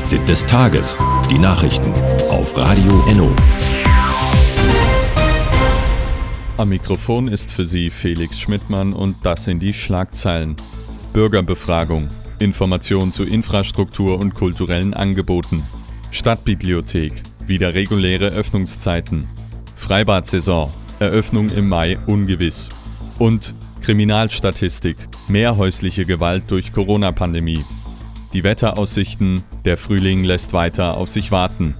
Fazit des Tages. Die Nachrichten auf Radio Enno. Am Mikrofon ist für Sie Felix Schmidtmann und das sind die Schlagzeilen. Bürgerbefragung. Information zu Infrastruktur und kulturellen Angeboten. Stadtbibliothek. Wieder reguläre Öffnungszeiten. Freibad-Saison. Eröffnung im Mai ungewiss. Und Kriminalstatistik. Mehr häusliche Gewalt durch Corona-Pandemie. Die Wetteraussichten. Der Frühling lässt weiter auf sich warten.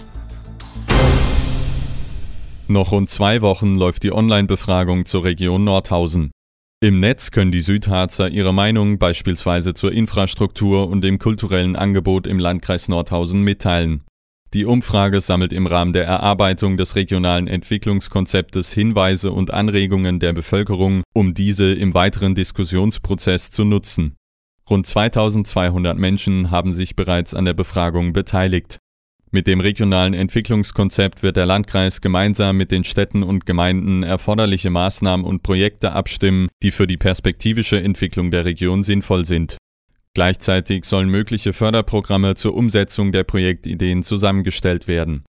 Noch rund 2 Wochen läuft die Online-Befragung zur Region Nordhausen. Im Netz können die Südharzer ihre Meinung beispielsweise zur Infrastruktur und dem kulturellen Angebot im Landkreis Nordhausen mitteilen. Die Umfrage sammelt im Rahmen der Erarbeitung des regionalen Entwicklungskonzeptes Hinweise und Anregungen der Bevölkerung, um diese im weiteren Diskussionsprozess zu nutzen. Rund 2200 Menschen haben sich bereits an der Befragung beteiligt. Mit dem regionalen Entwicklungskonzept wird der Landkreis gemeinsam mit den Städten und Gemeinden erforderliche Maßnahmen und Projekte abstimmen, die für die perspektivische Entwicklung der Region sinnvoll sind. Gleichzeitig sollen mögliche Förderprogramme zur Umsetzung der Projektideen zusammengestellt werden.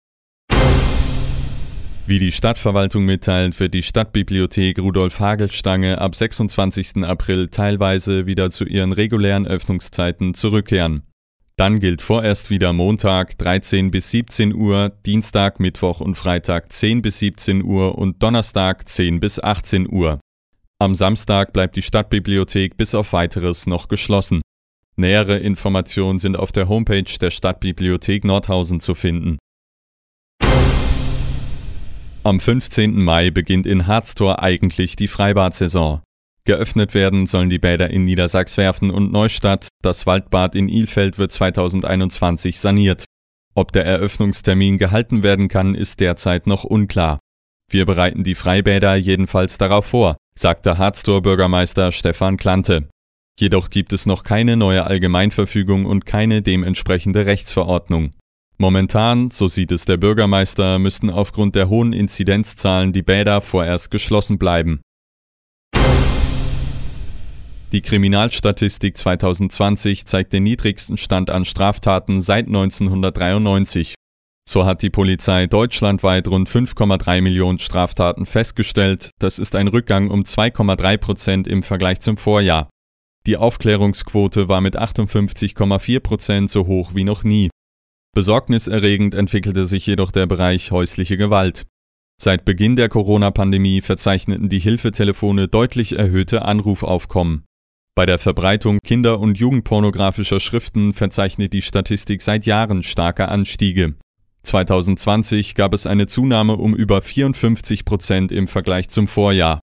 Wie die Stadtverwaltung mitteilt, wird die Stadtbibliothek Rudolf Hagelstange ab 26. April teilweise wieder zu ihren regulären Öffnungszeiten zurückkehren. Dann gilt vorerst wieder Montag 13 bis 17 Uhr, Dienstag, Mittwoch und Freitag 10 bis 17 Uhr und Donnerstag 10 bis 18 Uhr. Am Samstag bleibt die Stadtbibliothek bis auf Weiteres noch geschlossen. Nähere Informationen sind auf der Homepage der Stadtbibliothek Nordhausen zu finden. Am 15. Mai beginnt in Harztor eigentlich die Freibad-Saison. Geöffnet werden sollen die Bäder in Niedersachswerfen und Neustadt. Das Waldbad in Ilfeld wird 2021 saniert. Ob der Eröffnungstermin gehalten werden kann, ist derzeit noch unklar. Wir bereiten die Freibäder jedenfalls darauf vor, sagte Harztor-Bürgermeister Stefan Klante. Jedoch gibt es noch keine neue Allgemeinverfügung und keine dementsprechende Rechtsverordnung. Momentan, so sieht es der Bürgermeister, müssten aufgrund der hohen Inzidenzzahlen die Bäder vorerst geschlossen bleiben. Die Kriminalstatistik 2020 zeigt den niedrigsten Stand an Straftaten seit 1993. So hat die Polizei deutschlandweit rund 5,3 Millionen Straftaten festgestellt. Das ist ein Rückgang um 2,3% im Vergleich zum Vorjahr. Die Aufklärungsquote war mit 58,4% so hoch wie noch nie. Besorgniserregend entwickelte sich jedoch der Bereich häusliche Gewalt. Seit Beginn der Corona-Pandemie verzeichneten die Hilfetelefone deutlich erhöhte Anrufaufkommen. Bei der Verbreitung kinder- und jugendpornografischer Schriften verzeichnet die Statistik seit Jahren starke Anstiege. 2020 gab es eine Zunahme um über 54% im Vergleich zum Vorjahr.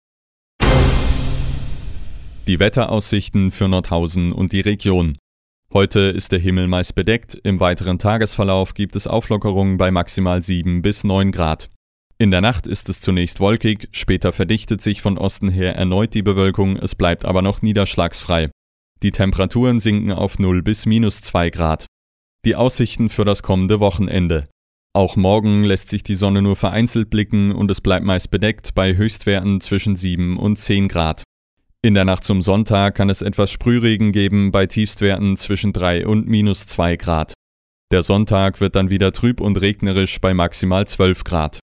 Die Wetteraussichten für Nordhausen und die Region. Heute ist der Himmel meist bedeckt, im weiteren Tagesverlauf gibt es Auflockerungen bei maximal 7 bis 9 Grad. In der Nacht ist es zunächst wolkig, später verdichtet sich von Osten her erneut die Bewölkung, es bleibt aber noch niederschlagsfrei. Die Temperaturen sinken auf 0 bis -2 Grad. Die Aussichten für das kommende Wochenende. Auch morgen lässt sich die Sonne nur vereinzelt blicken und es bleibt meist bedeckt bei Höchstwerten zwischen 7 und 10 Grad. In der Nacht zum Sonntag kann es etwas Sprühregen geben bei Tiefstwerten zwischen 3 und -2 Grad. Der Sonntag wird dann wieder trüb und regnerisch bei maximal 12 Grad.